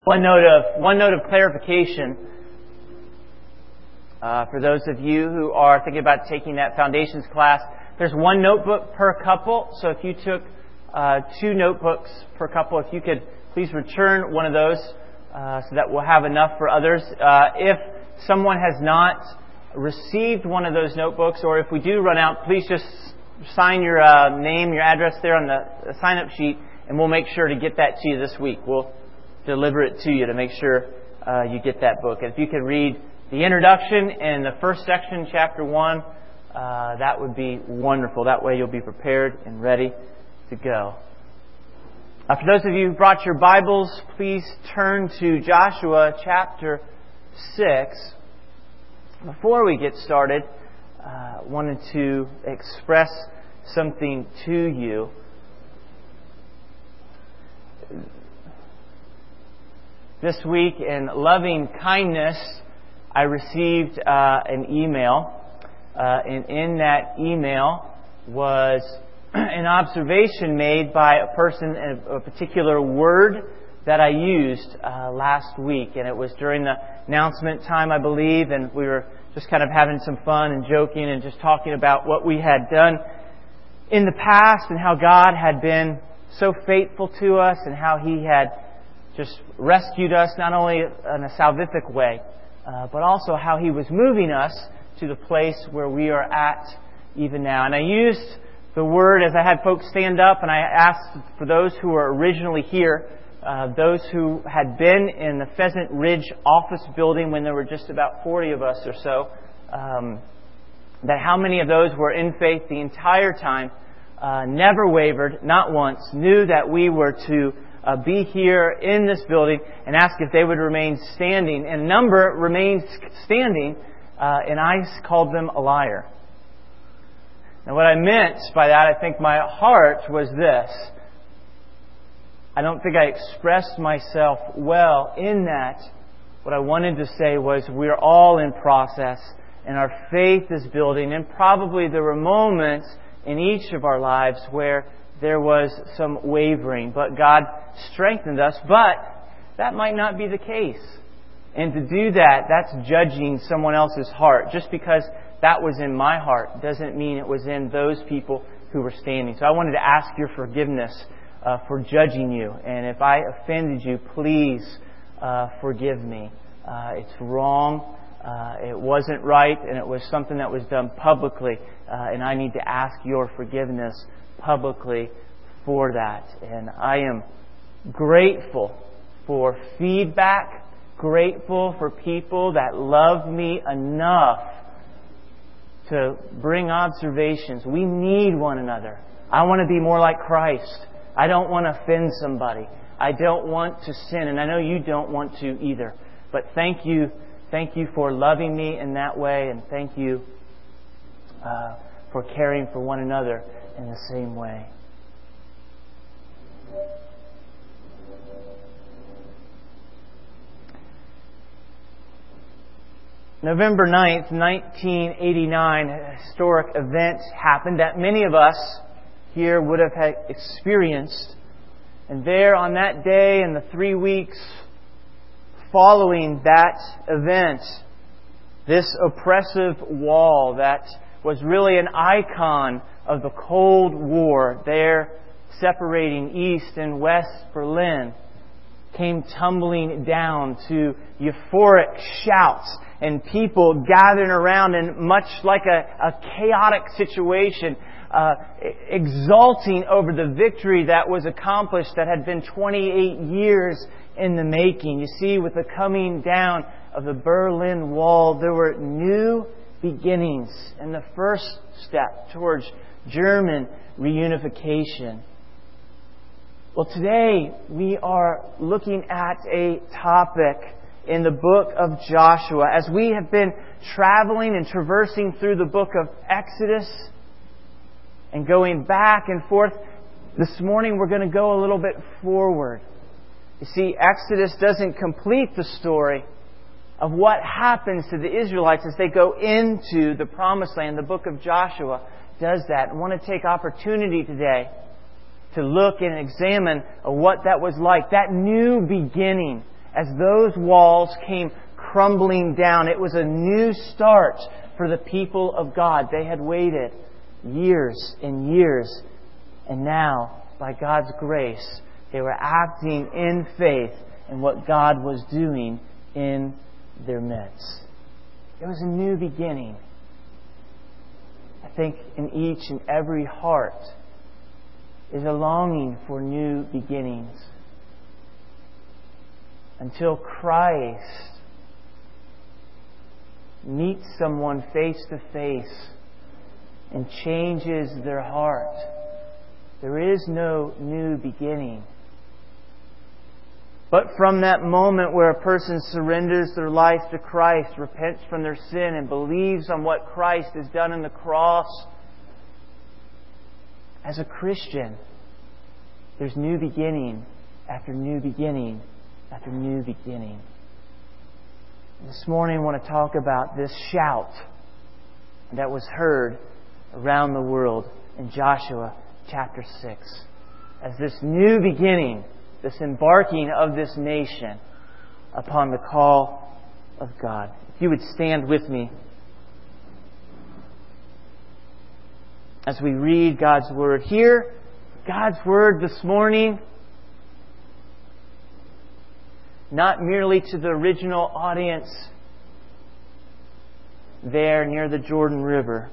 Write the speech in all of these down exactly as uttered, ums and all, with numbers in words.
One note of one note of clarification uh, for those of you who are thinking about taking that foundations class. There's one notebook per couple, so if you took uh, two notebooks per couple, if you could please return one of those uh, so that we'll have enough for others. Uh, if someone has not received one of those notebooks, or if we do run out, please just sign your uh, name, your address there on the sign-up sheet, and we'll make sure to get that to you this week. We'll deliver it to you to make sure uh, you get that book. And if you could read the introduction in the first section, chapter one, uh, that would be wonderful. That way you'll be prepared and ready to go. Uh, for those of you who brought your Bibles, please turn to Joshua chapter six. Before we get started, I uh, wanted to express something to you. This week, in loving kindness, I received uh, an email, uh, and in that email was an observation made by a person, a particular word that I used uh, last week, and it was during the announcement time, I believe, and we were just kind of having some fun and joking and just talking about what we had done in the past and how God had been so faithful to us and how He had just rescued us, not only in a salvific way, uh, but also how He was moving us to the place where we are at even now. And I used the word as I had folks stand up, and I asked for those who were originally here, uh, those who had been in the Pheasant Ridge office building when there were just about forty of us or so, um, that how many of those were in faith the entire time, uh, never wavered, not once, knew that we were to Uh, be here in this building, and ask if they would remain standing. And a number remained standing, uh, and I called them a liar. Now what I meant by that, I think my heart was this. I don't think I expressed myself well in that. What I wanted to say was we're all in process, and our faith is building, and probably there were moments in each of our lives where there was some wavering, but God strengthened us. But that might not be the case. And to do that, that's judging someone else's heart. Just because that was in my heart doesn't mean it was in those people who were standing. So I wanted to ask your forgiveness uh, for judging you. And if I offended you, please uh, forgive me. Uh, it's wrong. Uh, it wasn't right. And it was something that was done publicly. Uh, and I need to ask your forgiveness publicly for that. And I am grateful for feedback, grateful for people that love me enough to bring observations. We need one another. I want to be more like Christ. I don't want to offend somebody. I don't want to sin, and I know you don't want to either. But thank you, thank you for loving me in that way, and thank you uh, for caring for one another in the same way. November ninth, nineteen eighty-nine, a historic event happened that many of us here would have had experienced. And there on that day and the three weeks following that event, this oppressive wall that was really an icon of the Cold War there separating East and West Berlin came tumbling down to euphoric shouts and people gathering around in much like a, a chaotic situation, uh, exulting over the victory that was accomplished that had been twenty-eight years in the making. You see, with the coming down of the Berlin Wall, there were new beginnings and the first step towards German reunification. Well, today we are looking at a topic in the book of Joshua. As we have been traveling and traversing through the book of Exodus and going back and forth, this morning we're going to go a little bit forward. You see, Exodus doesn't complete the story of what happens to the Israelites as they go into the Promised Land. The book of Joshua does that. I want to take opportunity today to look and examine what that was like, that new beginning As those walls came crumbling down, it was a new start for the people of God. They had waited years and years, and now, by God's grace, they were acting in faith in what God was doing in their midst. It was a new beginning. I think in each and every heart is a longing for new beginnings. Until Christ meets someone face to face and changes their heart, there is no new beginning. But from that moment where a person surrenders their life to Christ, repents from their sin, and believes on what Christ has done on the cross, as a Christian, there's new beginning after new beginning after new beginning. This morning I want to talk about this shout that was heard around the world in Joshua chapter six. As this new beginning, this embarking of this nation upon the call of God. If you would stand with me as we read God's Word. Hear God's Word this morning, not merely to the original audience there near the Jordan River,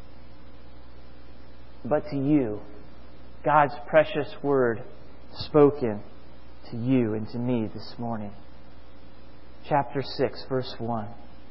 but to you. God's precious Word spoken to you and to me this morning. Chapter six, verse one.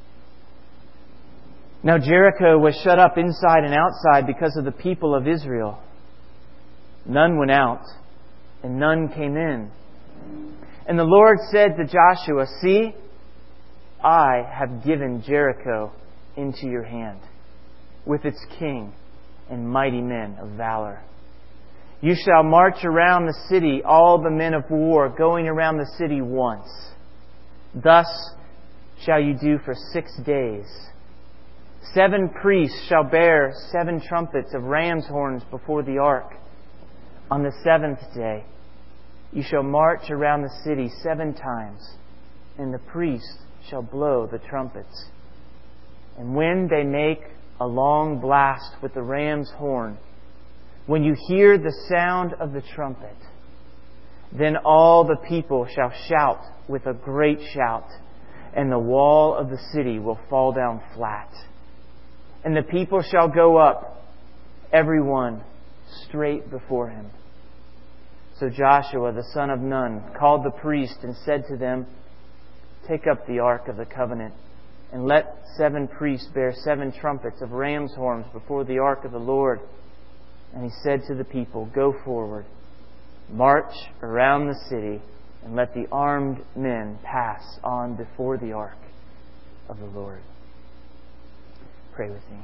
Now Jericho was shut up inside and outside because of the people of Israel. None went out, and none came in. And the Lord said to Joshua, See, I have given Jericho into your hand, with its king and mighty men of valor. You shall march around the city, all the men of war, going around the city once. Thus shall you do for six days. Seven priests shall bear seven trumpets of ram's horns before the ark. On the seventh day you shall march around the city seven times, and the priest shall blow the trumpets. And when they make a long blast with the ram's horn, when you hear the sound of the trumpet, then all the people shall shout with a great shout, and the wall of the city will fall down flat. And the people shall go up, every one straight before him. So Joshua the son of Nun called the priest and said to them, Take up the ark of the covenant, and let seven priests bear seven trumpets of ram's horns before the ark of the Lord. And he said to the people, Go forward, march around the city, and let the armed men pass on before the ark of the Lord. Pray with me.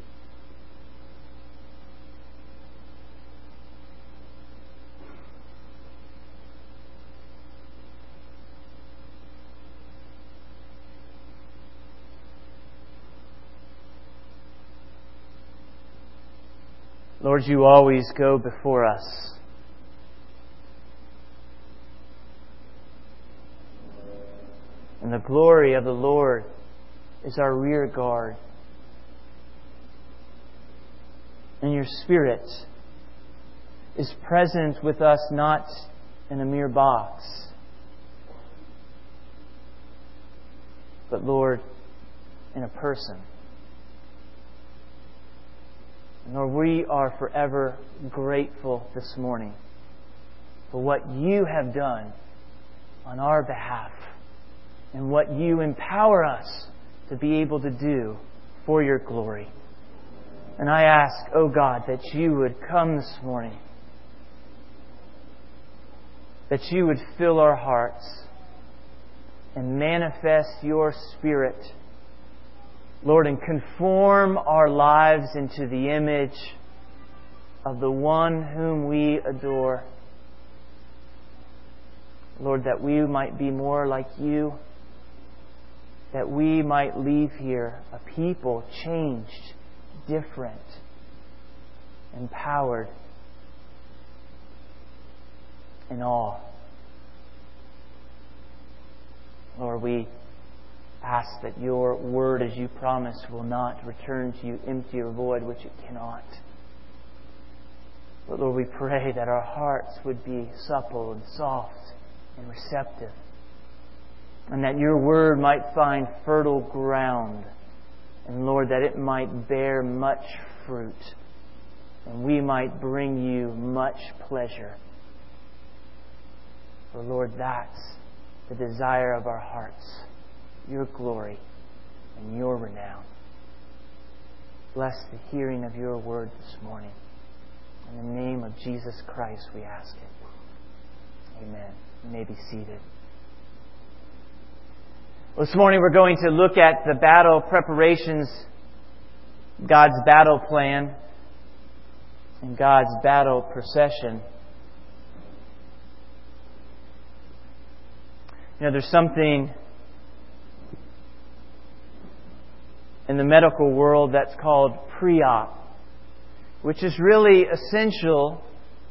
Lord, you always go before us. And the glory of the Lord is our rear guard. And your Spirit is present with us not in a mere box, but, Lord, in a person. And Lord, we are forever grateful this morning for what you have done on our behalf and what you empower us to be able to do for your glory. And I ask, oh God, that you would come this morning, that you would fill our hearts and manifest your Spirit, Lord, and conform our lives into the image of the one whom we adore. Lord, that we might be more like you, that we might leave here a people changed, different, empowered, in awe. Lord, we ask that Your Word, as You promised, will not return to You empty or void, which it cannot. But Lord, we pray that our hearts would be supple and soft and receptive, and that Your Word might find fertile ground, and Lord, that it might bear much fruit, and we might bring You much pleasure. For Lord, that's the desire of our hearts, Your glory and Your renown. Bless the hearing of Your Word this morning. In the name of Jesus Christ we ask it. Amen. You may be seated. Well, this morning we're going to look at the battle preparations, God's battle plan, and God's battle procession. You know, there's something in the medical world that's called pre-op, which is really essential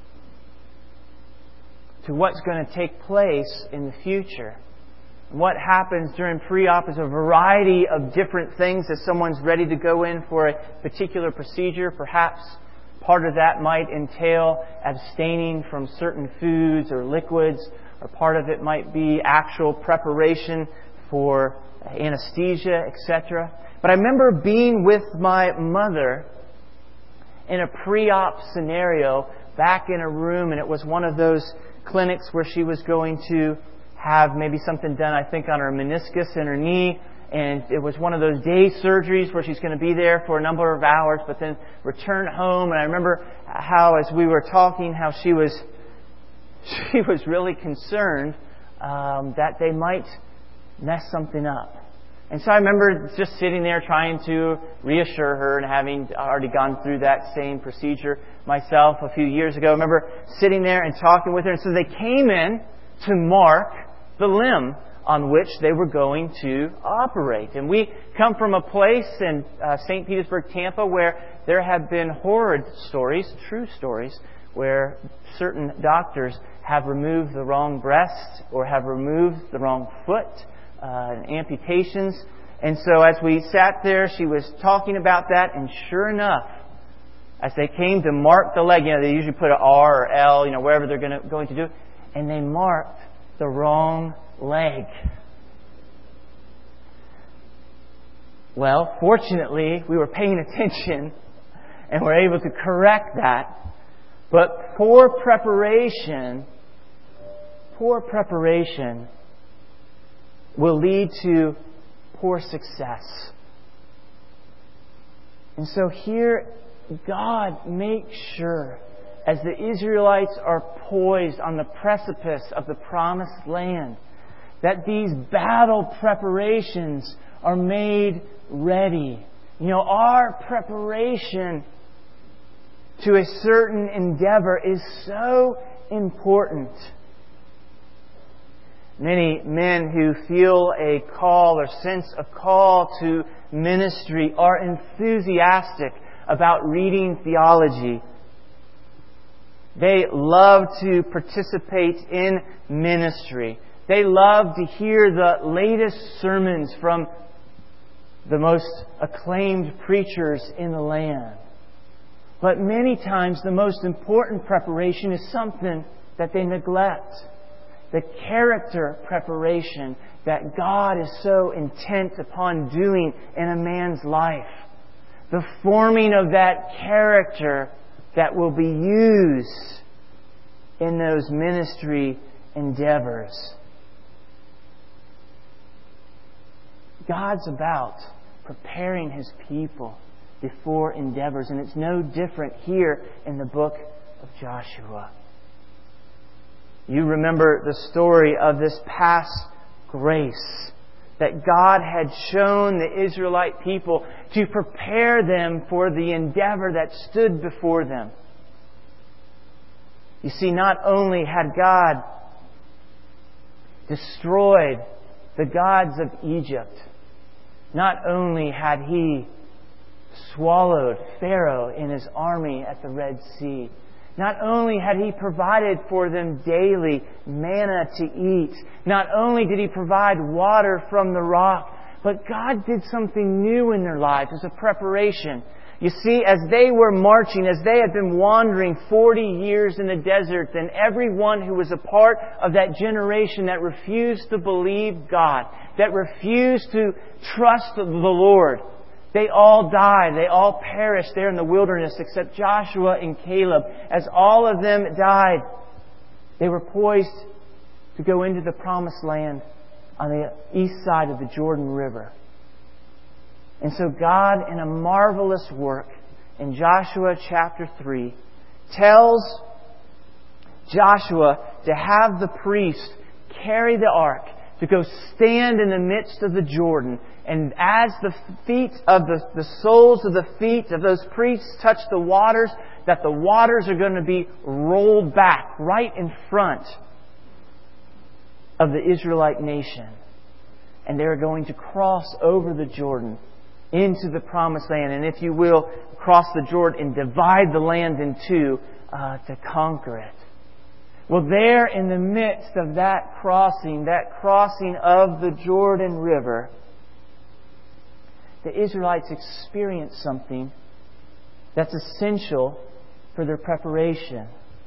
to what's going to take place in the future. What happens during pre-op is a variety of different things as someone's ready to go in for a particular procedure. Perhaps part of that might entail abstaining from certain foods or liquids, or part of it might be actual preparation for anesthesia, et cetera. But I remember being with my mother in a pre-op scenario back in a room, and it was one of those clinics where she was going to have maybe something done, I think, on her meniscus in her knee, and it was one of those day surgeries where she's going to be there for a number of hours but then return home. And I remember how, as we were talking, how she was she was really concerned um, that they might mess something up. And so I remember just sitting there trying to reassure her, and having already gone through that same procedure myself a few years ago. I remember sitting there and talking with her. And so they came in to mark the limb on which they were going to operate. And we come from a place in uh, Saint Petersburg, Tampa, where there have been horrid stories, true stories, where certain doctors have removed the wrong breast or have removed the wrong foot. Uh, amputations. And so as we sat there, she was talking about that, and sure enough, as they came to mark the leg, you know, they usually put an R or L, you know, wherever they're going to, going to do, and they marked the wrong leg. Well, fortunately, we were paying attention and were able to correct that. But poor preparation, poor preparation will lead to poor success. And so here, God makes sure, as the Israelites are poised on the precipice of the promised land, that these battle preparations are made ready. You know, our preparation to a certain endeavor is so important. Many men who feel a call or sense a call to ministry are enthusiastic about reading theology. They love to participate in ministry. They love to hear the latest sermons from the most acclaimed preachers in the land. But many times the most important preparation is something that they neglect. The character preparation that God is so intent upon doing in a man's life. The forming of that character that will be used in those ministry endeavors. God's about preparing His people before endeavors, and it's no different here in the book of Joshua. You remember the story of this past grace that God had shown the Israelite people to prepare them for the endeavor that stood before them. You see, not only had God destroyed the gods of Egypt, not only had He swallowed Pharaoh and his army at the Red Sea, Not only had He provided for them daily manna to eat, not only did He provide water from the rock, but God did something new in their lives as a preparation. You see, as they were marching, as they had been wandering forty years in the desert, then everyone who was a part of that generation that refused to believe God, that refused to trust the Lord, they all died. They all perished there in the wilderness except Joshua and Caleb. As all of them died, they were poised to go into the promised land on the east side of the Jordan River. And so God, in a marvelous work, in Joshua chapter three, tells Joshua to have the priest carry the ark, to go stand in the midst of the Jordan. And as the feet of the, the soles of the feet of those priests touch the waters, that the waters are going to be rolled back right in front of the Israelite nation. And they're going to cross over the Jordan into the promised land, and if you will, cross the Jordan and divide the land in two uh, to conquer it. Well, there in the midst of that crossing, that crossing of the Jordan River, the Israelites experienced something that's essential for their preparation.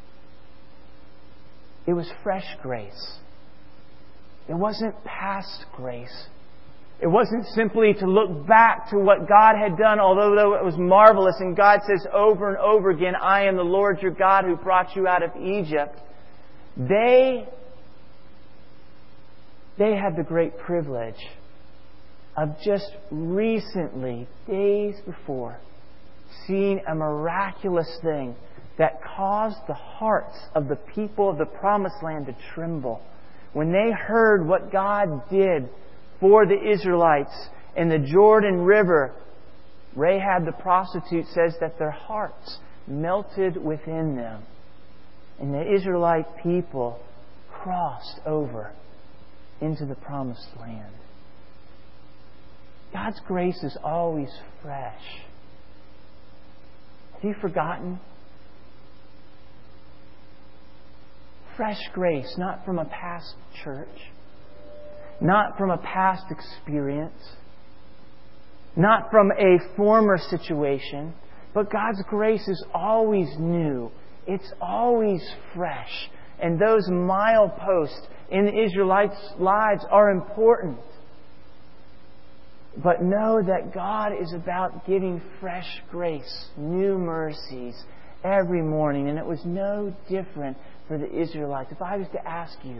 It was fresh grace. It wasn't past grace. It wasn't simply to look back to what God had done, although it was marvelous. And God says over and over again, I am the Lord your God who brought you out of Egypt. They, they had the great privilege of just recently, days before, seeing a miraculous thing that caused the hearts of the people of the Promised Land to tremble. When they heard what God did for the Israelites in the Jordan River, Rahab the prostitute says that their hearts melted within them. And the Israelite people crossed over into the Promised Land. God's grace is always fresh. Have you forgotten? Fresh grace, not from a past church, not from a past experience, not from a former situation, but God's grace is always new. It's always fresh. And those mileposts in the Israelites' lives are important. But know that God is about giving fresh grace, new mercies every morning. And it was no different for the Israelites. If I was to ask you,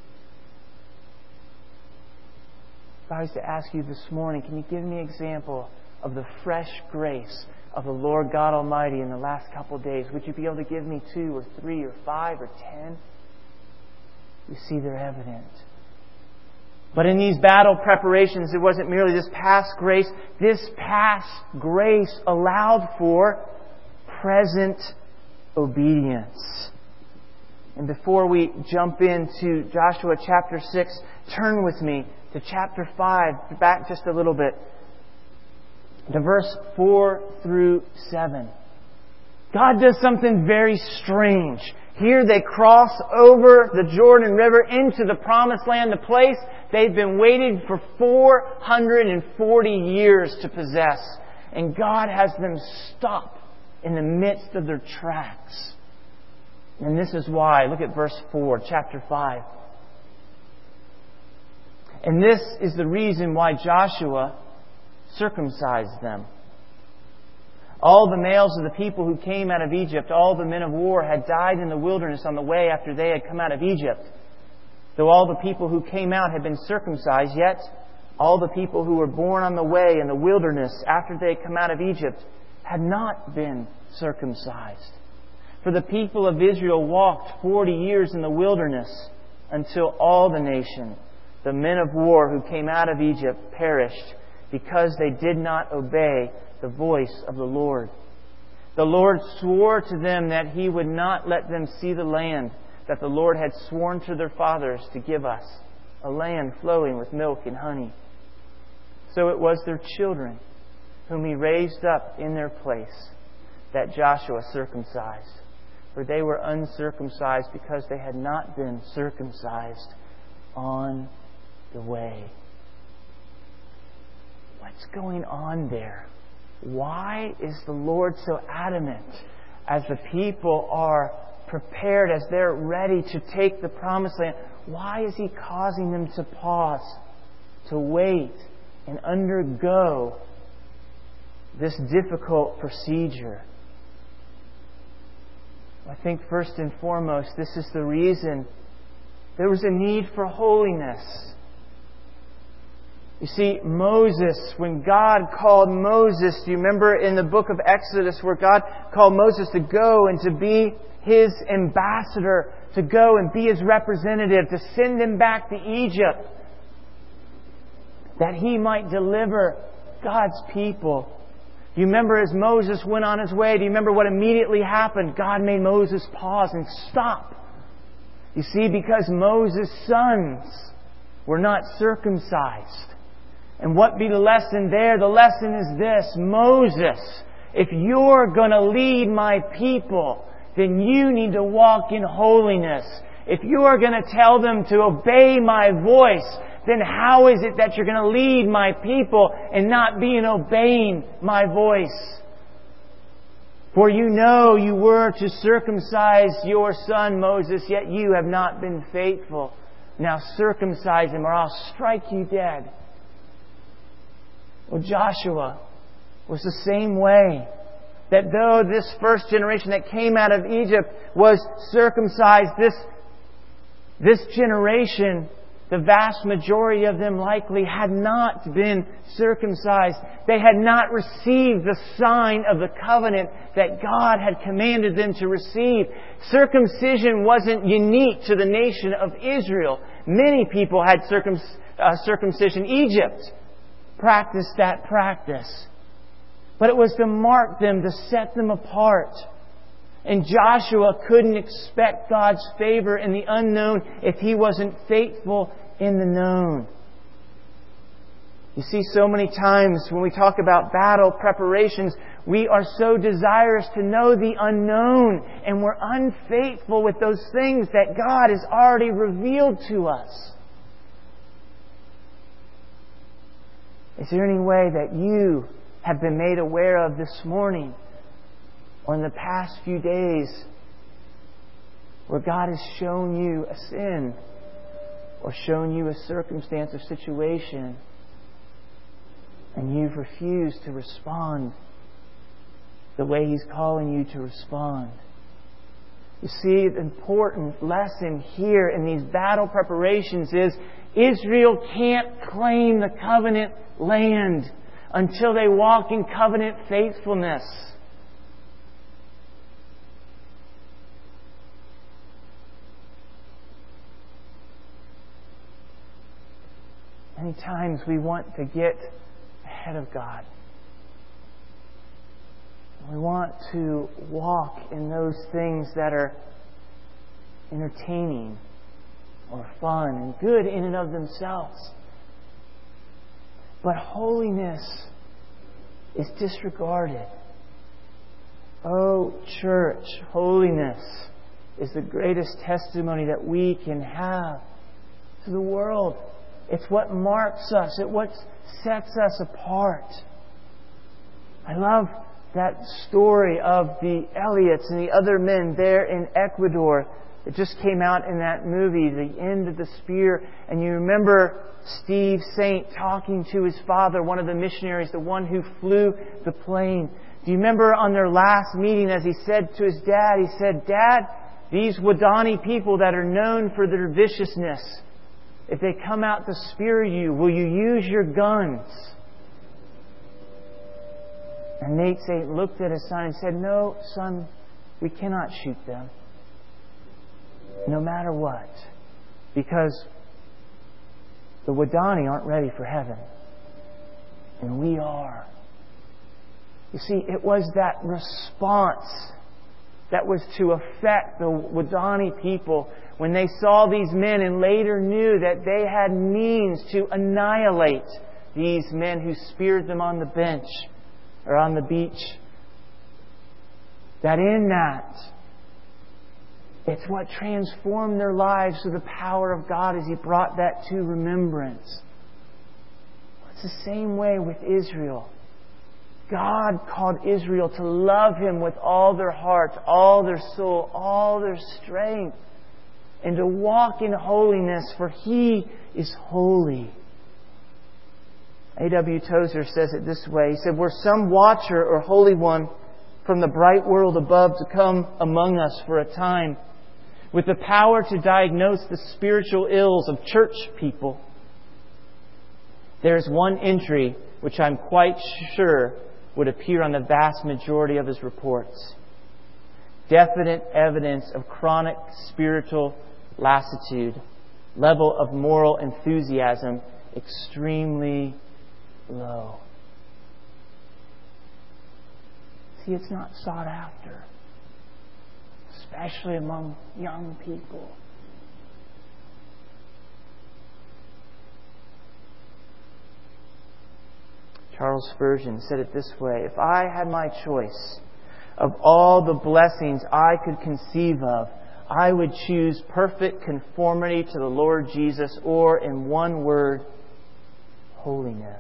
if I was to ask you this morning, can you give me an example of the fresh grace of the Lord God Almighty in the last couple of days? Would you be able to give me two or three or five or ten? You see, they're evident. But in these battle preparations, it wasn't merely this past grace. This past grace allowed for present obedience. And before we jump into Joshua chapter six, turn with me to chapter five, back just a little bit, to verse four through seven. God does something very strange. Here they cross over the Jordan River into the Promised Land, the place they've been waiting for four hundred forty years to possess. And God has them stop in the midst of their tracks. And this is why. Look at verse four, chapter five. And this is the reason why Joshua circumcised them. All the males of the people who came out of Egypt, all the men of war, had died in the wilderness on the way after they had come out of Egypt. Though all the people who came out had been circumcised, yet all the people who were born on the way in the wilderness after they had come out of Egypt had not been circumcised. For the people of Israel walked forty years in the wilderness until all the nation, the men of war who came out of Egypt, perished because they did not obey the voice of the Lord. The Lord swore to them that He would not let them see the land that the Lord had sworn to their fathers to give us, a land flowing with milk and honey. So it was their children, whom He raised up in their place, that Joshua circumcised. for they were uncircumcised because they had not been circumcised on the way. What's going on there? Why is the Lord so adamant as the people are prepared, as they're ready to take the promised land? Why is He causing them to pause, to wait, and undergo this difficult procedure? I think first and foremost, this is the reason. There was a need for holiness. You see, Moses, when God called Moses, do you remember in the book of Exodus where God called Moses to go and to be His ambassador, to go and be His representative, to send him back to Egypt, that he might deliver God's people? Do you remember as Moses went on his way, do you remember what immediately happened? God made Moses pause and stop. You see, because Moses' sons were not circumcised. And what be the lesson there? The lesson is this: Moses, if you're going to lead my people, then you need to walk in holiness. If you are going to tell them to obey my voice, then how is it that you're going to lead my people and not be in obeying my voice? For you know you were to circumcise your son Moses, yet you have not been faithful. Now circumcise him, or I'll strike you dead. Well, Joshua was the same way. That though this first generation that came out of Egypt was circumcised, this, this generation, the vast majority of them likely had not been circumcised. They had not received the sign of the covenant that God had commanded them to receive. Circumcision wasn't unique to the nation of Israel. Many people had circum, uh, circumcision. Egypt practiced that practice. But it was to mark them, to set them apart. And Joshua couldn't expect God's favor in the unknown if he wasn't faithful in the known. You see, so many times when we talk about battle preparations, we are so desirous to know the unknown, and we're unfaithful with those things that God has already revealed to us. Is there any way that you have been made aware of this morning or in the past few days where God has shown you a sin or shown you a circumstance or situation and you've refused to respond the way He's calling you to respond? You see, the important lesson here in these battle preparations is Israel can't claim the covenant land until they walk in covenant faithfulness. Many times we want to get ahead of God. We want to walk in those things that are entertaining or fun and good in and of themselves. But holiness is disregarded. Oh, church, holiness is the greatest testimony that we can have to the world. It's what marks us. It's what sets us apart. I love that story of the Elliots and the other men there in Ecuador. It just came out in that movie, The End of the Spear. And you remember Steve Saint talking to his father, one of the missionaries, the one who flew the plane. Do you remember on their last meeting as he said to his dad, he said, "Dad, these Wadani people that are known for their viciousness, if they come out to spear you, will you use your guns?" And Nate Saint looked at his son and said, "No, son, we cannot shoot them. No matter what. Because the Wadani aren't ready for heaven. And we are." You see, it was that response that was to affect the Wadani people when they saw these men and later knew that they had means to annihilate these men who speared them on the bench or on the beach. That in that, It's what transformed their lives through the power of God as He brought that to remembrance. It's the same way with Israel. God called Israel to love Him with all their heart, all their soul, all their strength, and to walk in holiness, for He is holy. A W Tozer says it this way. He said, "Were some watcher or holy one from the bright world above to come among us for a time, with the power to diagnose the spiritual ills of church people, there's one entry which I'm quite sure would appear on the vast majority of his reports. Definite evidence of chronic spiritual lassitude. Level of moral enthusiasm extremely low." See, it's not sought after, especially among young people. Charles Spurgeon said it this way: "If I had my choice of all the blessings I could conceive of, I would choose perfect conformity to the Lord Jesus, or in one word, holiness."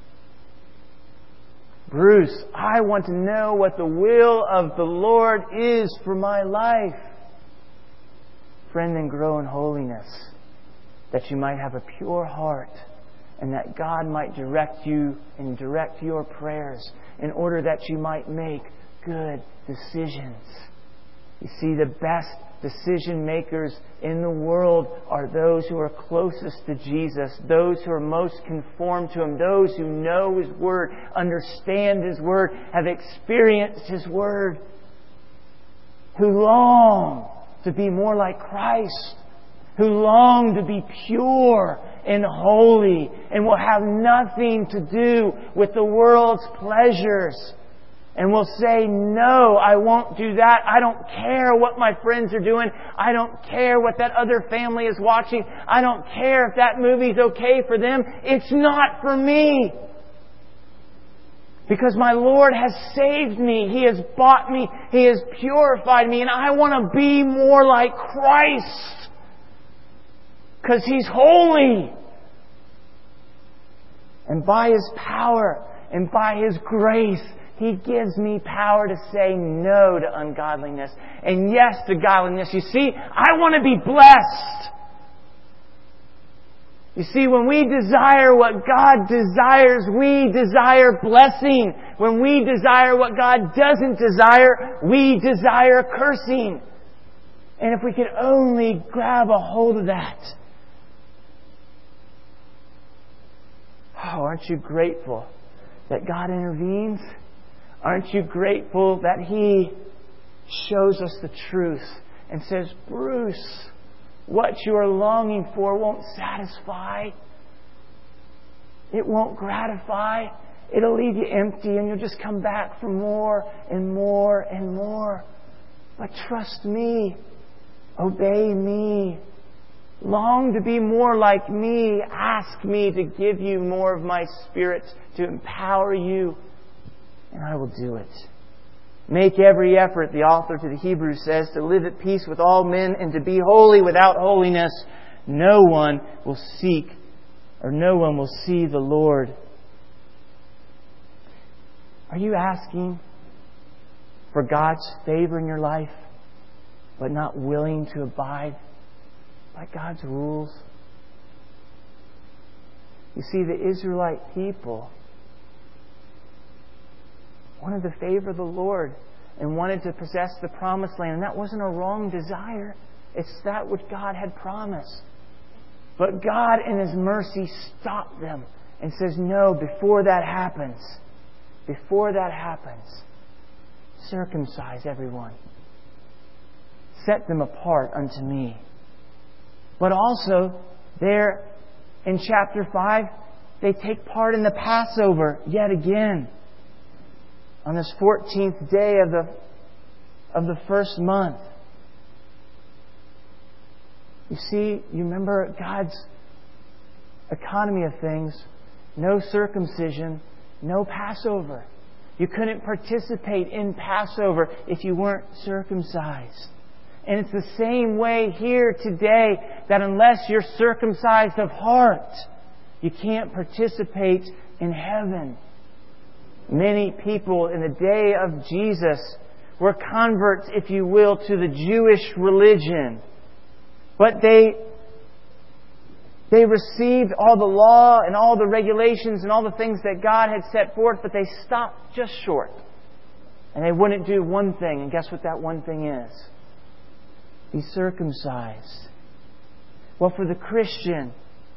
"Bruce, I want to know what the will of the Lord is for my life." "Friend, then grow in holiness, that you might have a pure heart, and that God might direct you and direct your prayers in order that you might make good decisions." You see, the best decision makers in the world are those who are closest to Jesus, those who are most conformed to Him, those who know His Word, understand His Word, have experienced His Word, who long to be more like Christ, who long to be pure and holy, and will have nothing to do with the world's pleasures, and will say, "No, I won't do that. I don't care what my friends are doing. I don't care what that other family is watching. I don't care if that movie's okay for them. It's not for me. Because my Lord has saved me. He has bought me. He has purified me. And I want to be more like Christ. Because He's holy. And by His power and by His grace, He gives me power to say no to ungodliness and yes to godliness. You see, I want to be blessed. You see, when we desire what God desires, we desire blessing. When we desire what God doesn't desire, we desire cursing. And if we could only grab a hold of that. Oh, aren't you grateful that God intervenes? Aren't you grateful that He shows us the truth and says, "Bruce, what you are longing for won't satisfy. It won't gratify. It'll leave you empty and you'll just come back for more and more and more. But trust me. Obey me. Long to be more like me. Ask me to give you more of my Spirit to empower you, and I will do it. Make every effort," the author to the Hebrews says, "to live at peace with all men and to be holy. Without holiness, no one will seek or no one will see the Lord." Are you asking for God's favor in your life, but not willing to abide by God's rules? You see, the Israelite people wanted the favor of the Lord and wanted to possess the promised land. And that wasn't a wrong desire. It's that which God had promised. But God in His mercy stopped them and says, "No, before that happens, before that happens, circumcise everyone. Set them apart unto me." But also, there in chapter five, they take part in the Passover yet again. On this fourteenth day of the of the first month. You see, you remember God's economy of things. No circumcision, no Passover. You couldn't participate in Passover if you weren't circumcised. And it's the same way here today, that unless you're circumcised of heart, you can't participate in heaven. Many people in the day of Jesus were converts, if you will, to the Jewish religion. But they They received all the law and all the regulations and all the things that God had set forth, but they stopped just short. And they wouldn't do one thing. And guess what that one thing is? Be circumcised. Well, for the Christian,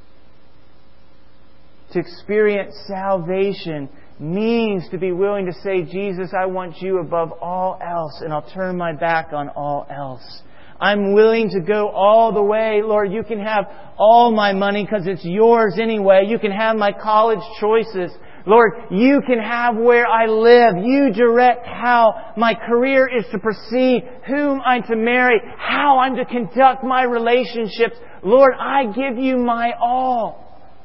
to experience salvation means to be willing to say, Jesus, I want you above all else, and I'll turn my back on all else. I'm willing to go all the way. Lord, you can have all my money because it's yours anyway. You can have my college choices. Lord, you can have where I live. You direct how my career is to proceed, whom I'm to marry, how I'm to conduct my relationships. Lord, I give you my all.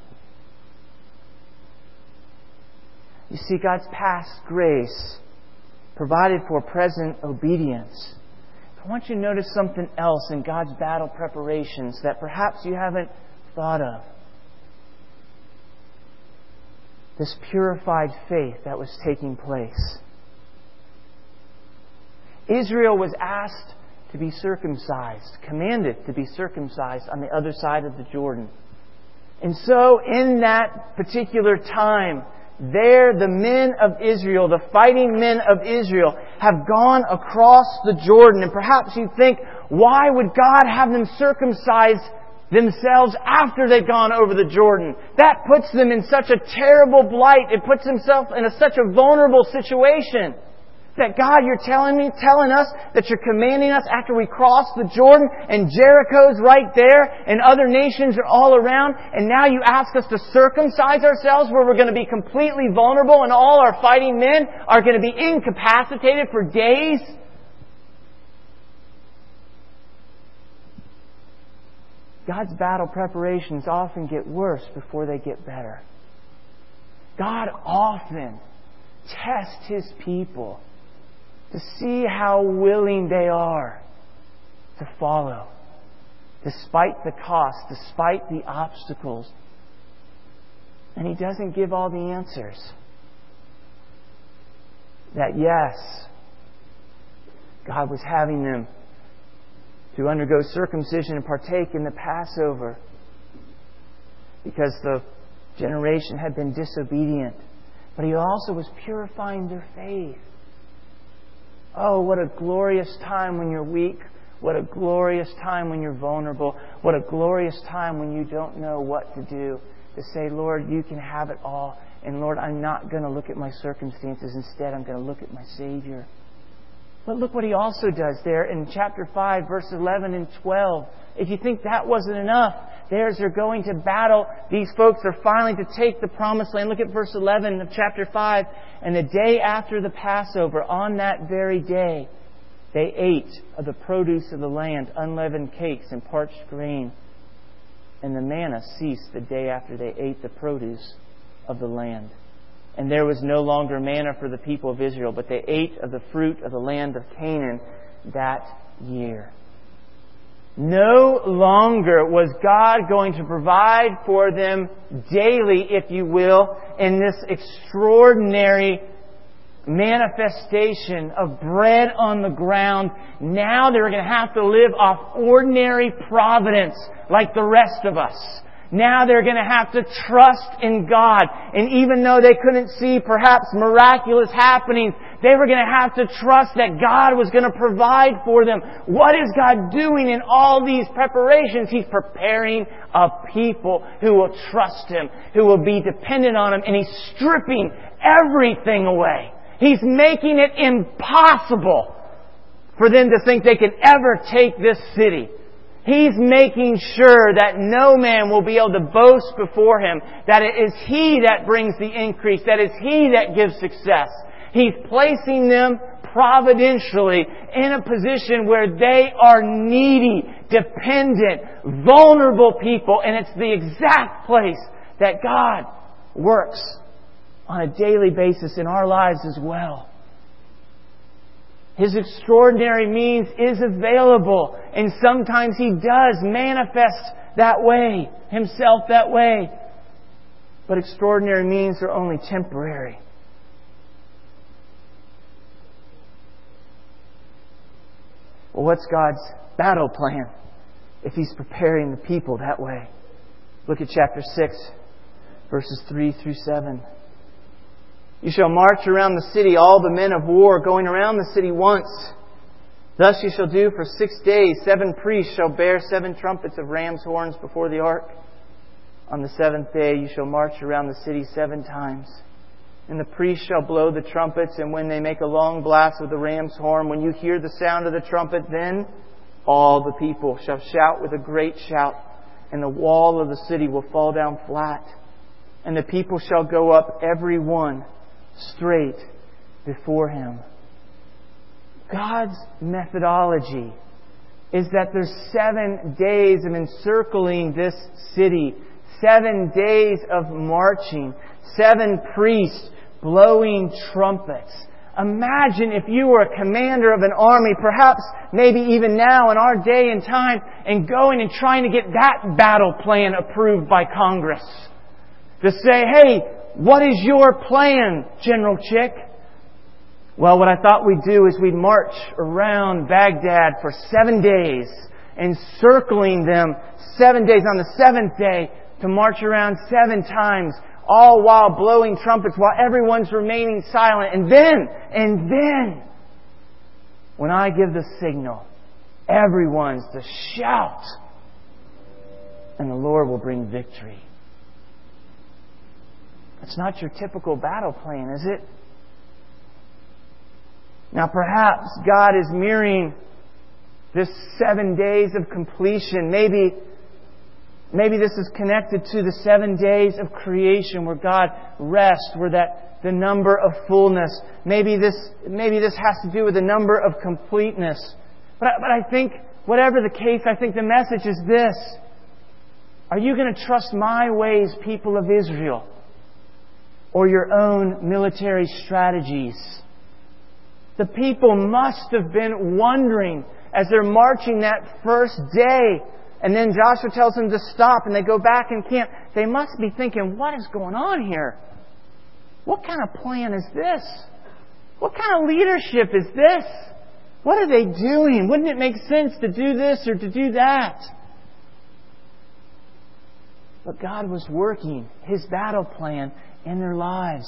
You see, God's past grace provided for present obedience. I want you to notice something else in God's battle preparations that perhaps you haven't thought of. This purified faith that was taking place. Israel was asked to be circumcised, commanded to be circumcised on the other side of the Jordan. And so in that particular time, there, the men of Israel, the fighting men of Israel, have gone across the Jordan. And perhaps you think, why would God have them circumcise themselves after they've gone over the Jordan? That puts them in such a terrible blight. It puts themselves in a, such a vulnerable situation. That God, you're telling me, telling us that you're commanding us after we cross the Jordan and Jericho's right there and other nations are all around, and now you ask us to circumcise ourselves where we're going to be completely vulnerable and all our fighting men are going to be incapacitated for days? God's battle preparations often get worse before they get better. God often tests His people to see how willing they are to follow, despite the cost, despite the obstacles. And He doesn't give all the answers. That yes, God was having them to undergo circumcision and partake in the Passover because the generation had been disobedient. But He also was purifying their faith. Oh, what a glorious time when you're weak. What a glorious time when you're vulnerable. What a glorious time when you don't know what to do. To say, Lord, you can have it all. And Lord, I'm not going to look at my circumstances. Instead, I'm going to look at my Savior. But look what He also does there in chapter five, verses eleven and twelve. If you think that wasn't enough, there's they're going to battle. These folks are finally to take the promised land. Look at verse eleven of chapter five. And the day after the Passover, on that very day, they ate of the produce of the land, unleavened cakes and parched grain. And the manna ceased the day after they ate the produce of the land. And there was no longer manna for the people of Israel, but they ate of the fruit of the land of Canaan that year. No longer was God going to provide for them daily, if you will, in this extraordinary manifestation of bread on the ground. Now they were going to have to live off ordinary providence like the rest of us. Now they're going to have to trust in God. And even though they couldn't see perhaps miraculous happenings, they were going to have to trust that God was going to provide for them. What is God doing in all these preparations? He's preparing a people who will trust Him, who will be dependent on Him, and He's stripping everything away. He's making it impossible for them to think they can ever take this city. He's making sure that no man will be able to boast before Him, that it is He that brings the increase, that it's He that gives success. He's placing them providentially in a position where they are needy, dependent, vulnerable people, and it's the exact place that God works on a daily basis in our lives as well. His extraordinary means is available. And sometimes He does manifest that way, Himself that way. But extraordinary means are only temporary. Well, what's God's battle plan if He's preparing the people that way? Look at chapter six, verses three through seven. You shall march around the city, all the men of war, going around the city once. Thus you shall do for six days. Seven priests shall bear seven trumpets of ram's horns before the ark. On the seventh day you shall march around the city seven times. And the priests shall blow the trumpets, and when they make a long blast with the ram's horn, when you hear the sound of the trumpet, then all the people shall shout with a great shout, and the wall of the city will fall down flat. And the people shall go up, every one, straight before Him. God's methodology is that there's seven days of encircling this city, seven days of marching, seven priests blowing trumpets. Imagine if you were a commander of an army, perhaps maybe even now in our day and time, and going and trying to get that battle plan approved by Congress. To say, hey, what is your plan, General Chick? Well, what I thought we'd do is we'd march around Baghdad for seven days, encircling them seven days. On the seventh day, to march around seven times, all while blowing trumpets, while everyone's remaining silent. And then, and then, when I give the signal, everyone's to shout, and the Lord will bring victory. It's not your typical battle plan, is it? Now perhaps God is mirroring this seven days of completion. Maybe, maybe this is connected to the seven days of creation where God rests, where that the number of fullness. Maybe this, maybe this has to do with the number of completeness. But I, but I think, whatever the case, I think the message is this. Are you going to trust my ways, people of Israel? Or your own military strategies? The people must have been wondering as they're marching that first day. And then Joshua tells them to stop and they go back and camp. They must be thinking, what is going on here? What kind of plan is this? What kind of leadership is this? What are they doing? Wouldn't it make sense to do this or to do that? But God was working His battle plan in their lives.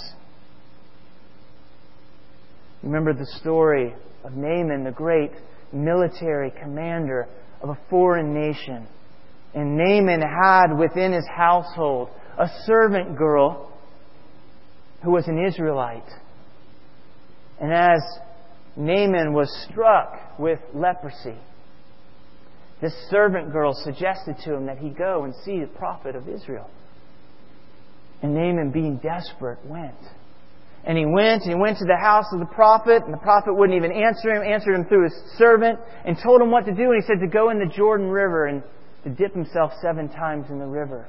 Remember the story of Naaman, the great military commander of a foreign nation. And Naaman had within his household a servant girl who was an Israelite. And as Naaman was struck with leprosy, this servant girl suggested to him that he go and see the prophet of Israel. And Naaman, being desperate, went. And he went, and he went to the house of the prophet, and the prophet wouldn't even answer him, answered him through his servant, and told him what to do. And he said to go in the Jordan River and to dip himself seven times in the river.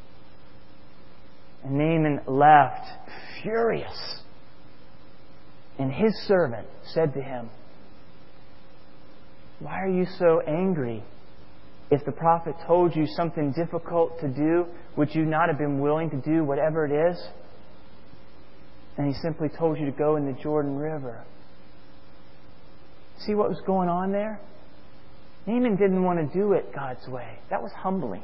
And Naaman left, furious. And his servant said to him, why are you so angry? If the prophet told you something difficult to do, would you not have been willing to do whatever it is? And he simply told you to go in the Jordan River. See what was going on there? Naaman didn't want to do it God's way. That was humbling.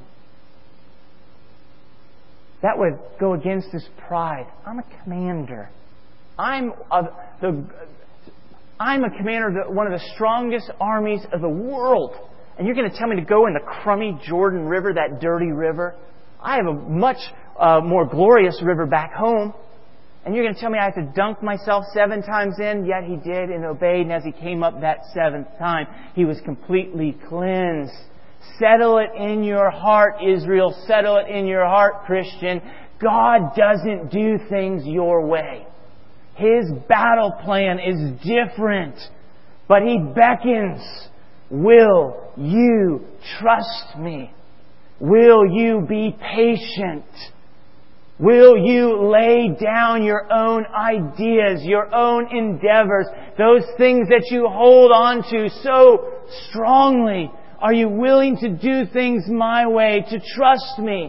That would go against his pride. I'm a commander. I'm a, the, I'm a commander of the, one of the strongest armies of the world. And you're going to tell me to go in the crummy Jordan River, that dirty river? I have a much uh, more glorious river back home. And you're going to tell me I have to dunk myself seven times in? Yet he did and obeyed. And as he came up that seventh time, he was completely cleansed. Settle it in your heart, Israel. Settle it in your heart, Christian. God doesn't do things your way. His battle plan is different. But He beckons. Will you trust me? Will you be patient? Will you lay down your own ideas, your own endeavors, those things that you hold on to so strongly? Are you willing to do things my way, to trust me?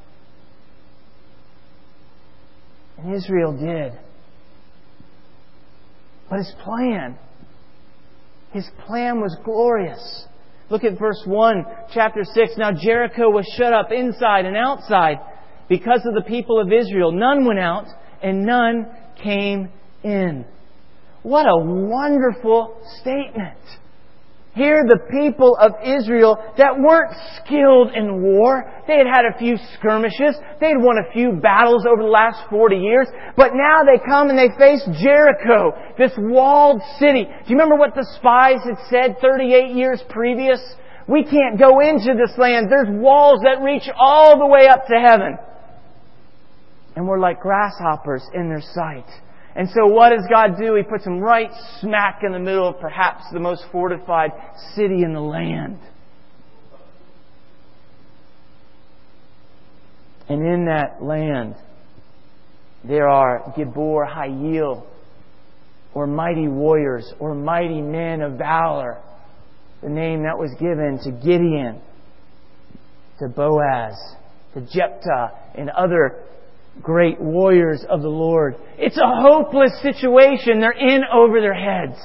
And Israel did. But His plan, His plan was glorious. Look at verse one, chapter six. Now Jericho was shut up inside and outside because of the people of Israel. None went out and none came in. What a wonderful statement. Here the people of Israel that weren't skilled in war. They had had a few skirmishes. They had won a few battles over the last forty years. But now they come and they face Jericho, this walled city. Do you remember what the spies had said thirty-eight years previous? We can't go into this land. There's walls that reach all the way up to heaven. And we're like grasshoppers in their sight. And so what does God do? He puts them right smack in the middle of perhaps the most fortified city in the land. And in that land, there are Gibor Hayil, or mighty warriors, or mighty men of valor. The name that was given to Gideon, to Boaz, to Jephthah, and other great warriors of the Lord. It's a hopeless situation. They're in over their heads.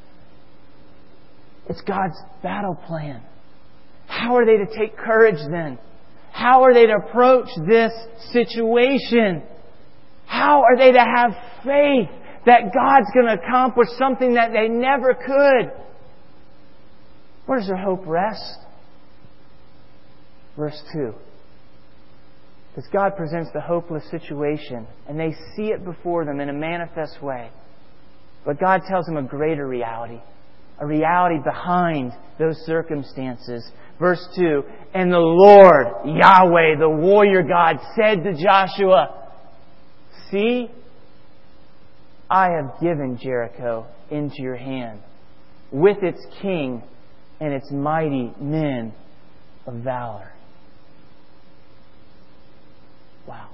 It's God's battle plan. How are they to take courage then? How are they to approach this situation? How are they to have faith that God's going to accomplish something that they never could? Where does their hope rest? Verse two. Because God presents the hopeless situation and they see it before them in a manifest way. But God tells them a greater reality. A reality behind those circumstances. Verse two. And the Lord, Yahweh, the warrior God, said to Joshua, see, I have given Jericho into your hand with its king and its mighty men of valor. Wow.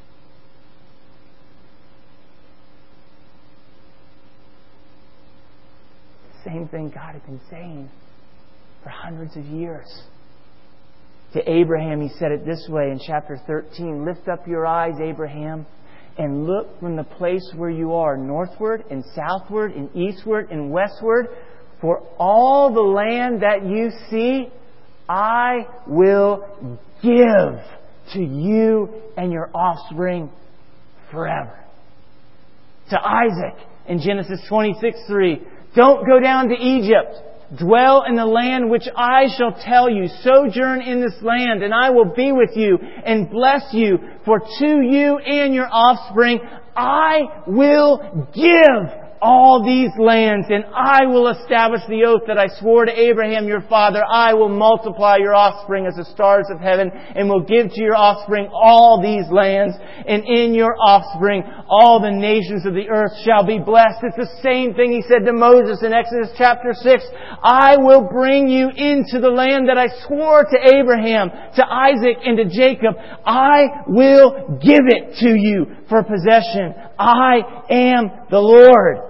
Same thing God had been saying for hundreds of years. To Abraham, He said it this way in chapter thirteen. Lift up your eyes, Abraham, and look from the place where you are, northward and southward and eastward and westward. For all the land that you see, I will give to you and your offspring forever. To Isaac in Genesis twenty-six three, don't go down to Egypt. Dwell in the land which I shall tell you. Sojourn in this land, and I will be with you and bless you. For to you and your offspring I will give all these lands, and I will establish the oath that I swore to Abraham your father. I will multiply your offspring as the stars of heaven, and will give to your offspring all these lands, and in your offspring all the nations of the earth shall be blessed. It's the same thing He said to Moses in Exodus chapter six. I will bring you into the land that I swore to Abraham, to Isaac, and to Jacob. I will give it to you for possession. I am the Lord.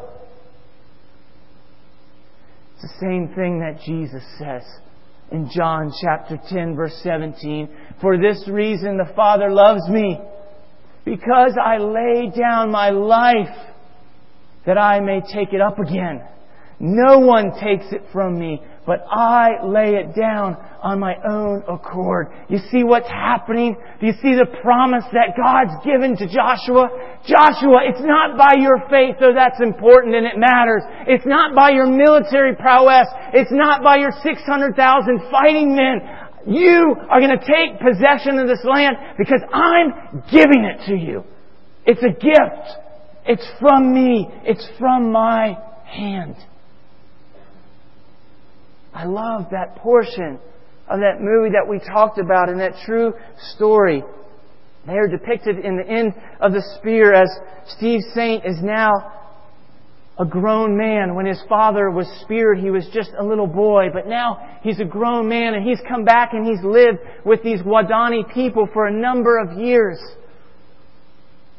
It's the same thing that Jesus says in John chapter ten verse seventeen. For this reason the Father loves me, because I lay down my life that I may take it up again. No one takes it from me, but I lay it down on my own accord. You see what's happening? Do you see the promise that God's given to Joshua? Joshua, it's not by your faith, though that's important and it matters. It's not by your military prowess. It's not by your six hundred thousand fighting men. You are going to take possession of this land because I'm giving it to you. It's a gift. It's from me. It's from my hand. I love that portion of that movie that we talked about in that true story. They are depicted in the end of the spear as Steve Saint is now a grown man. When his father was speared, he was just a little boy. But now he's a grown man and he's come back and he's lived with these Wadani people for a number of years.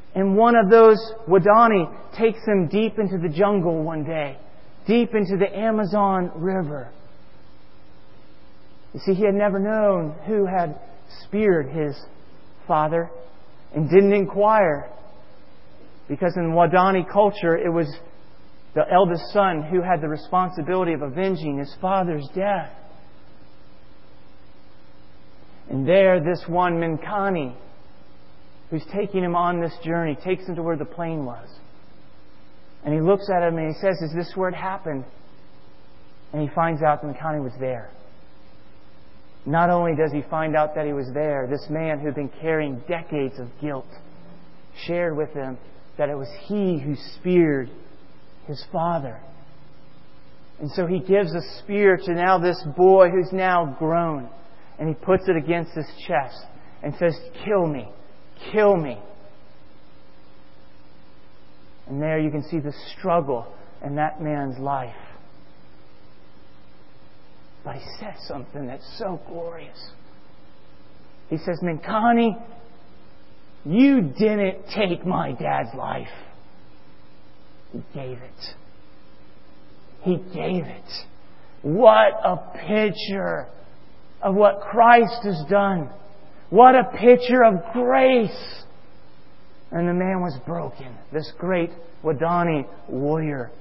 And one of those Wadani takes him deep into the jungle one day, deep into the Amazon River. You see, he had never known who had speared his father and didn't inquire. Because in Wadani culture, it was the eldest son who had the responsibility of avenging his father's death. And there, this one Minkani, who's taking him on this journey, takes him to where the plain was. And he looks at him and he says, "Is this where it happened?" And he finds out that Minkani was there. Not only does he find out that he was there, this man who had been carrying decades of guilt shared with him that it was he who speared his father. And so he gives a spear to now this boy who's now grown. And he puts it against his chest and says, "Kill me, kill me." And there you can see the struggle in that man's life. But he says something that's so glorious. He says, "Minkani, you didn't take my dad's life. He gave it. He gave it." What a picture of what Christ has done. What a picture of grace. And the man was broken, this great Wadani warrior.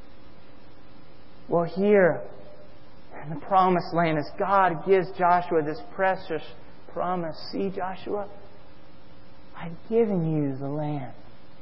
Well, here in the Promised Land, as God gives Joshua this precious promise, "See, Joshua, I've given you the land.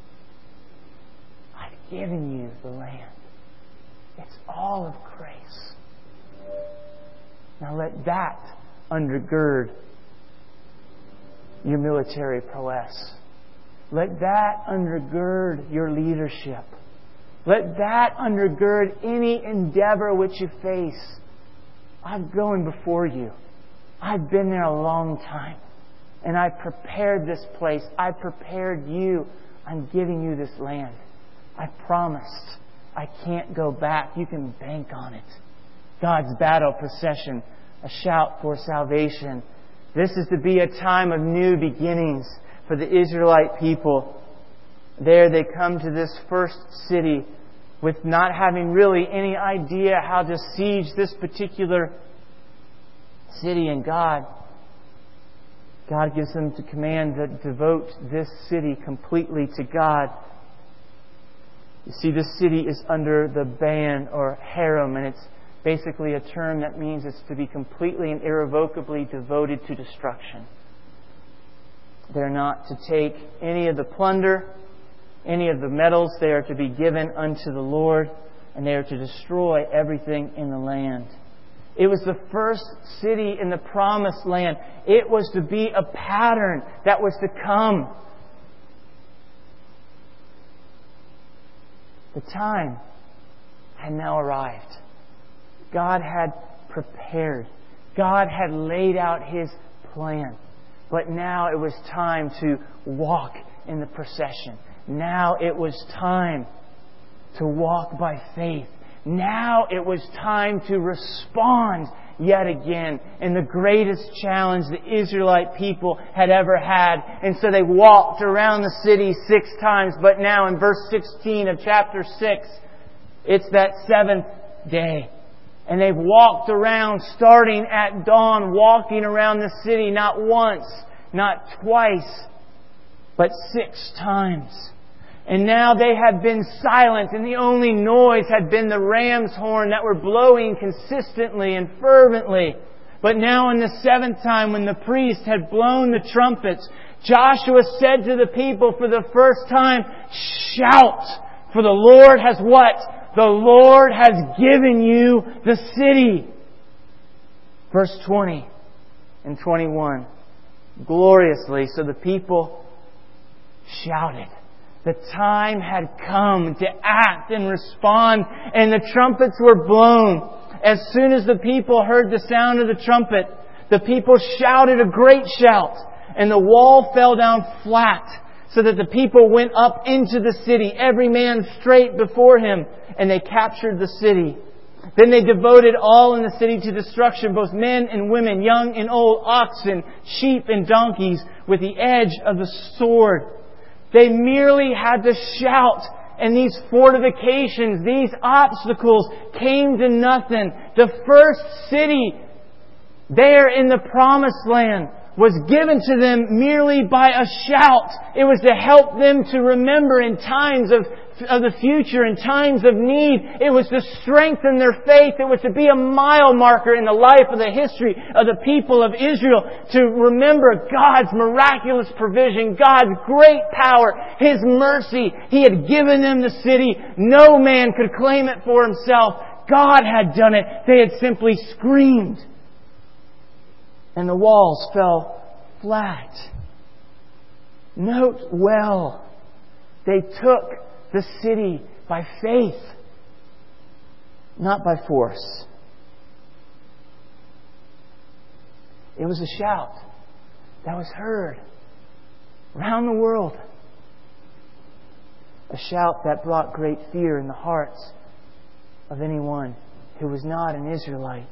I've given you the land. It's all of grace. Now let that undergird your military prowess. Let that undergird your leadership. Let that undergird any endeavor which you face. I'm going before you. I've been there a long time. And I prepared this place. I prepared you. I'm giving you this land. I promised. I can't go back. You can bank on it." God's battle procession, a shout for salvation. This is to be a time of new beginnings for the Israelite people. There they come to this first city with not having really any idea how to siege this particular city. And God, God gives them to command to devote this city completely to God. You see, this city is under the ban or harem, and it's basically a term that means it's to be completely and irrevocably devoted to destruction. They're not to take any of the plunder, any of the metals. They are to be given unto the Lord, and they are to destroy everything in the land. It was the first city in the Promised Land. It was to be a pattern that was to come. The time had now arrived. God had prepared. God had laid out His plan. But now it was time to walk in the procession. Now it was time to walk by faith. Now it was time to respond yet again in the greatest challenge the Israelite people had ever had. And so they walked around the city six times. But now in verse sixteen of chapter six, it's that seventh day. And they've walked around starting at dawn, walking around the city not once, not twice, but six times. And now they had been silent, and the only noise had been the ram's horn that were blowing consistently and fervently. But now in the seventh time, when the priest had blown the trumpets, Joshua said to the people for the first time, "Shout, for the Lord has what? The Lord has given you the city." Verse twenty and twenty-one. Gloriously, so the people shouted. The time had come to act and respond, and the trumpets were blown. As soon as the people heard the sound of the trumpet, the people shouted a great shout, and the wall fell down flat, so that the people went up into the city, every man straight before him, and they captured the city. Then they devoted all in the city to destruction, both men and women, young and old, oxen, sheep and donkeys, with the edge of the sword. They merely had to shout, and these fortifications, these obstacles came to nothing. The first city there in the Promised Land was given to them merely by a shout. It was to help them to remember in times of, of the future, in times of need. It was to strengthen their faith. It was to be a mile marker in the life of the history of the people of Israel, to remember God's miraculous provision, God's great power, His mercy. He had given them the city. No man could claim it for himself. God had done it. They had simply screamed, and the walls fell flat. Note well, they took the city by faith, not by force. It was a shout that was heard around the world. A shout that brought great fear in the hearts of anyone who was not an Israelite.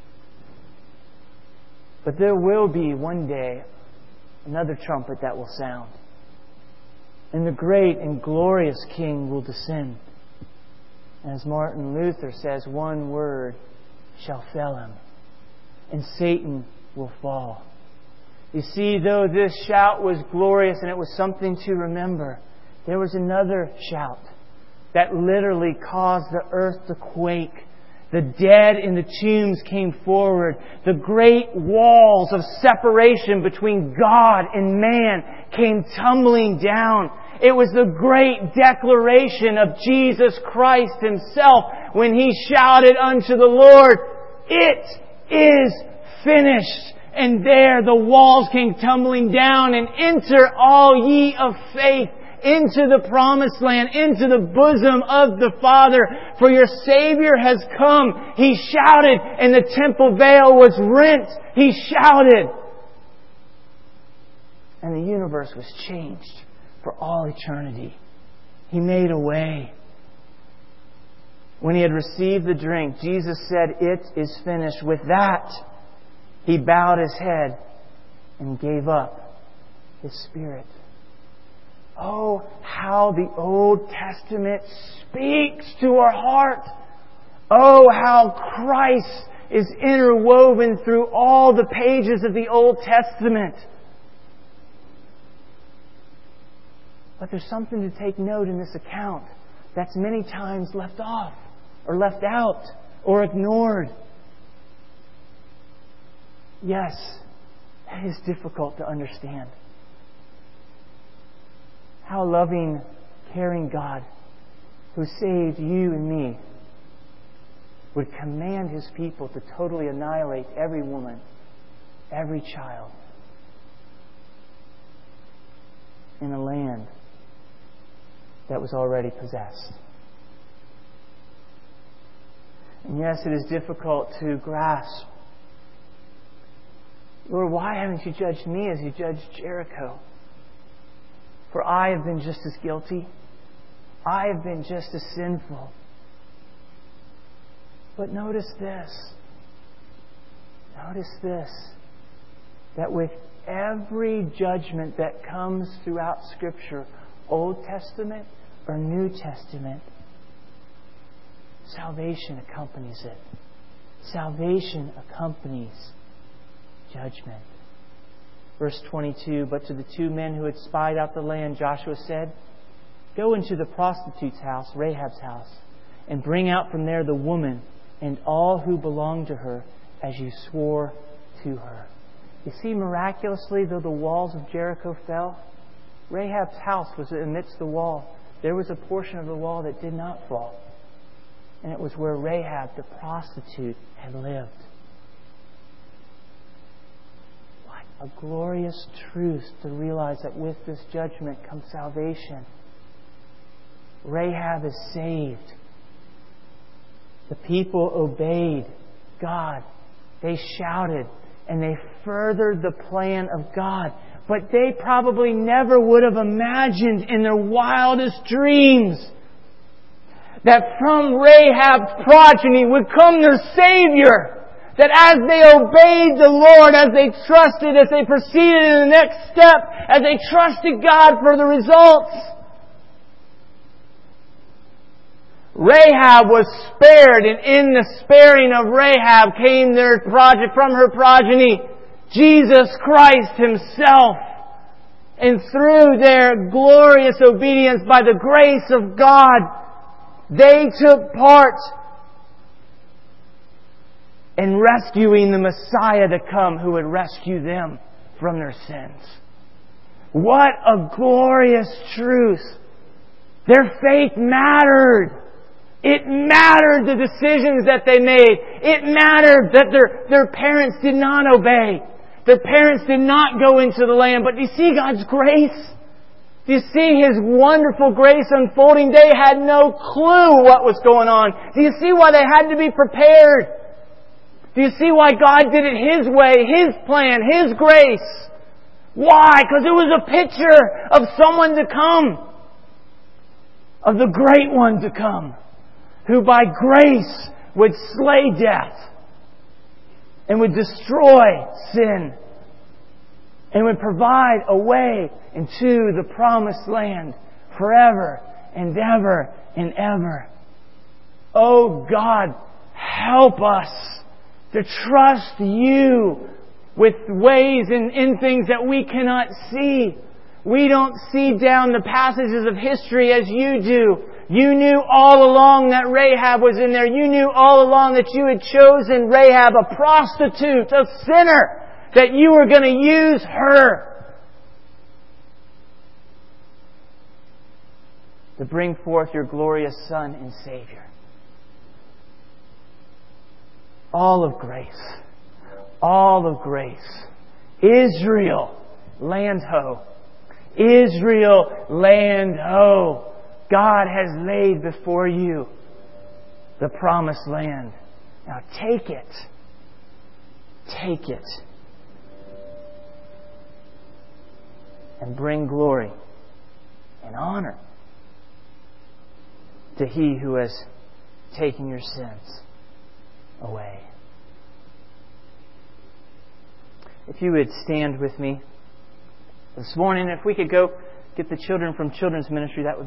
But there will be one day another trumpet that will sound, and the great and glorious King will descend. As Martin Luther says, one word shall fell him, and Satan will fall. You see, though this shout was glorious and it was something to remember, there was another shout that literally caused the earth to quake. The dead in the tombs came forward. The great walls of separation between God and man came tumbling down. It was the great declaration of Jesus Christ Himself when He shouted unto the Lord, "It is finished." And there the walls came tumbling down, and enter all ye of faith into the Promised Land, into the bosom of the Father. For your Savior has come. He shouted, and the temple veil was rent. He shouted, and the universe was changed for all eternity. He made a way. When He had received the drink, Jesus said, "It is finished." With that, He bowed His head and gave up His spirit. Oh, how the Old Testament speaks to our heart. Oh, how Christ is interwoven through all the pages of the Old Testament. But there's something to take note in this account that's many times left off, or left out, or ignored. Yes, that is difficult to understand. How loving, caring God, who saved you and me, would command His people to totally annihilate every woman, every child in a land that was already possessed. And yes, it is difficult to grasp. Lord, why haven't you judged me as you judged Jericho? For I have been just as guilty. I have been just as sinful. But notice this. Notice this. That with every judgment that comes throughout Scripture, Old Testament or New Testament, salvation accompanies it. Salvation accompanies judgment. Verse twenty-two, but to the two men who had spied out the land, Joshua said, "Go into the prostitute's house, Rahab's house, and bring out from there the woman and all who belong to her, as you swore to her." You see, miraculously, though the walls of Jericho fell, Rahab's house was amidst the wall. There was a portion of the wall that did not fall. And it was where Rahab, the prostitute, had lived. A glorious truth to realize that with this judgment comes salvation. Rahab is saved. The people obeyed God. They shouted and they furthered the plan of God. But they probably never would have imagined in their wildest dreams that from Rahab's progeny would come their Savior. That as they obeyed the Lord, as they trusted, as they proceeded in the next step, as they trusted God for the results, Rahab was spared, and in the sparing of Rahab came their project from her progeny, Jesus Christ Himself. And through their glorious obedience by the grace of God, they took part in rescuing the Messiah to come who would rescue them from their sins. What a glorious truth! Their faith mattered. It mattered the decisions that they made. It mattered that their, their parents did not obey. Their parents did not go into the land. But do you see God's grace? Do you see His wonderful grace unfolding? They had no clue what was going on. Do you see why they had to be prepared? Do you see why God did it His way, His plan, His grace? Why? Because it was a picture of someone to come. Of the great one to come. Who by grace would slay death. And would destroy sin. And would provide a way into the promised land. Forever and ever and ever. Oh God, help us to trust You with ways and in things that we cannot see. We don't see down the passages of history as You do. You knew all along that Rahab was in there. You knew all along that You had chosen Rahab, a prostitute, a sinner, that You were going to use her to bring forth Your glorious Son and Savior. All of grace. All of grace. Israel, land ho. Israel, land ho. God has laid before you the promised land. Now take it. Take it. And bring glory and honor to He who has taken your sins away. If you would stand with me this morning, if we could go get the children from children's ministry, that would